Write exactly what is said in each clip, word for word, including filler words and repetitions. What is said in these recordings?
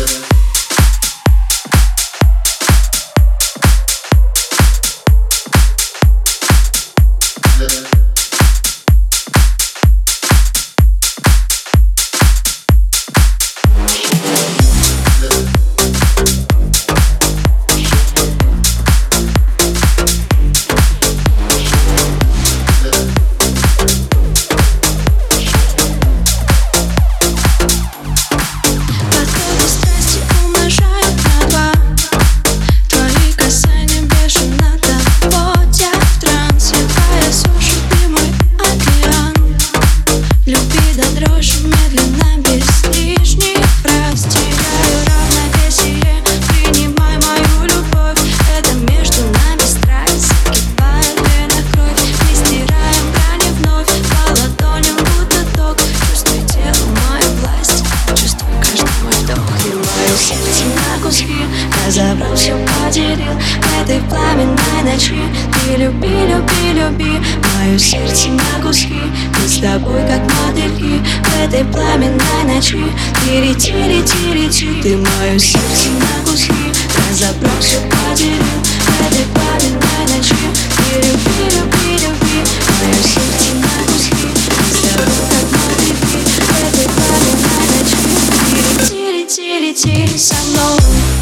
Разобрал, все поделил в этой пламенной ночи. Ты люби, люби, люби мое сердце на куски. Мы с тобой как мотыльки в этой пламенной ночи. Ты лети, лети, лети, ты мое сердце на куски. Разобрал, все поделил в этой пламенной ночи. Ты люби, люби, люби мое сердце на куски. Мы с тобой как мотыльки в этой пламенной ночи. Ты лети, лети, лети со мной.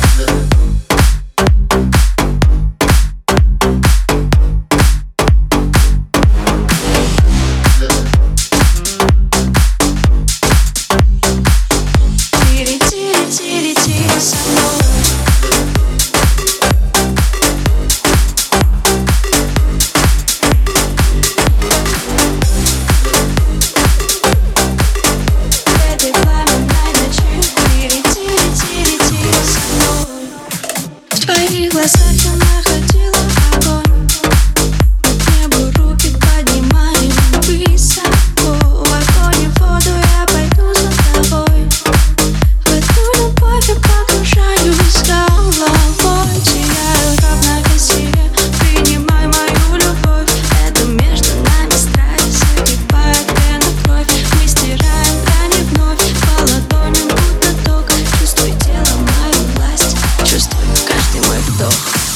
В твоих глазах я находила огонь. К небу руки поднимаем высоко. В огонь и воду я пойду за тобой. В эту любовь я погружаюсь с головой. Теряю равновесие, принимай мою любовь. Это между нами страсть, закипает вена кровь. Мы стираем грани вновь, по ладоням будто ток. Чувствуй тело мою власть, чувствуй каждый мой вдох.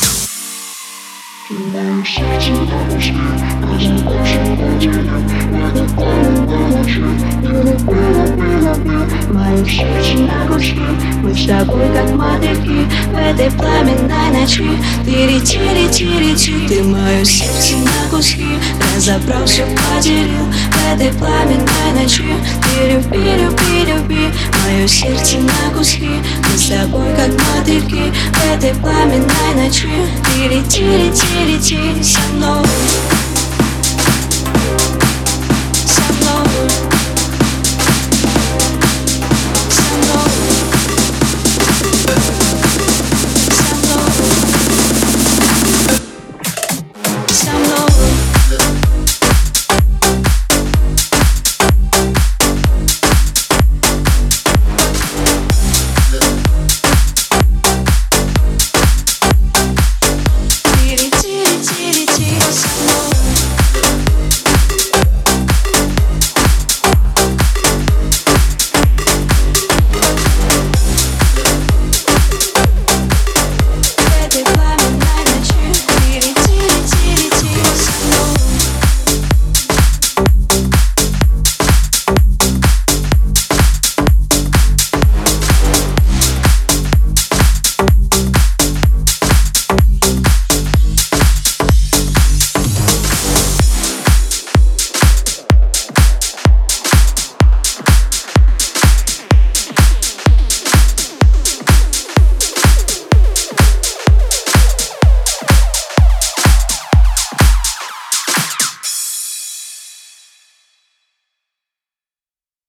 Мое сердце на куски, разобравши поделил в этой пламенной ночи. Ты люби, люби, люби Мое сердце на куски, мы с тобой как мотыльки в этой пламенной ночи. Ты лети, лети, лети, ты мое сердце на куски. Разобрал, все поделил в этой пламенной ночи. Ты люби, люби, люби мое сердце на куски. Мы с тобой как мотыльки в этой пламенной ночи. Ты лети, лети, лети со мной.